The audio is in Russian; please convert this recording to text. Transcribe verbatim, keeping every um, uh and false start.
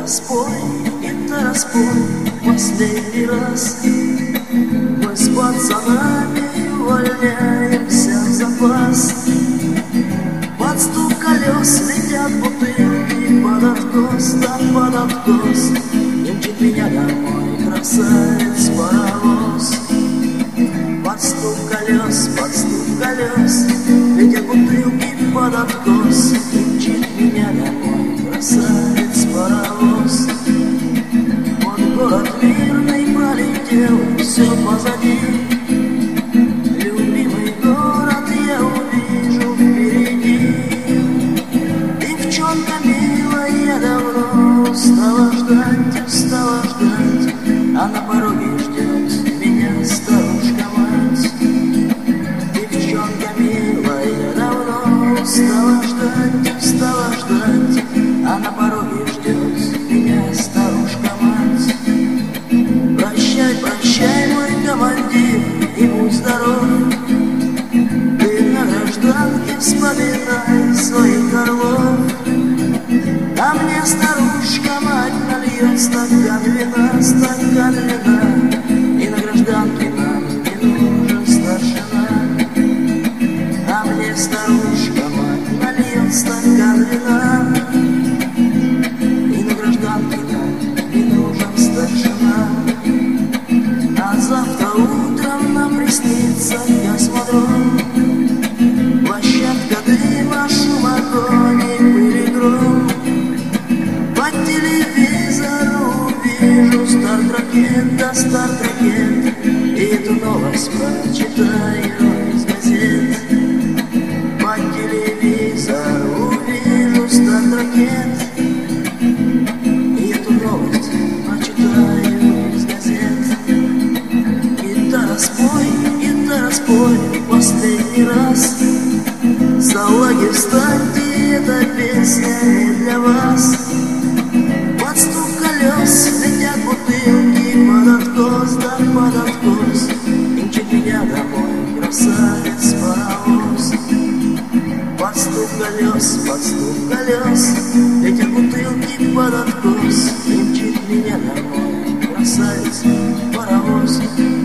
Спой, гитара, спой последний раз. Мы с пацанами увольняемся в запас. Под стук колес летят бутылки под откос, да под откос. Мчит меня домой красавец паровоз. Под стук колес, под стук колес летят бутылки под откос. Мчит меня домой красавец паровоз. Вот город мирный пролетел, все позади. Любимый город я увижу впереди. Девчонка милая, я давно устала ждать, устала ждать, а на пороге ждет меня старушка-мать. Девчонка милая, я давно устала ждать, устала ждать, а на пороге ждет меня старушка-мать. Прощай, прощай, мой командир, и будь здоров. Ты на гражданке вспоминай своих орлов. А мне старушка-мать нальет стакан вина, стакан вина, и на гражданке нам не нужен старшина. А мне старушка-мать нальет стакан вина, и на гражданке нам не нужен старшина. А завтра утром нам приснится космодром. Площадка дыма, шум огонь и пыль и гром. По телевизору вижу старт-ракет, да старт-ракет, и эту новость прочитаю из газет. По телевизору вижу старт-ракет, и эту новость прочитаю из газет. Гитара, спой, гитара, спой последний раз. Салаги, встаньте, эта песня не для вас. Под стук колес летят бутылки под откос, да под откос. И мчит меня домой красавец паровоз. Под стук колес, под стук колес летят бутылки под откос. И мчит меня домой красавец паровоз.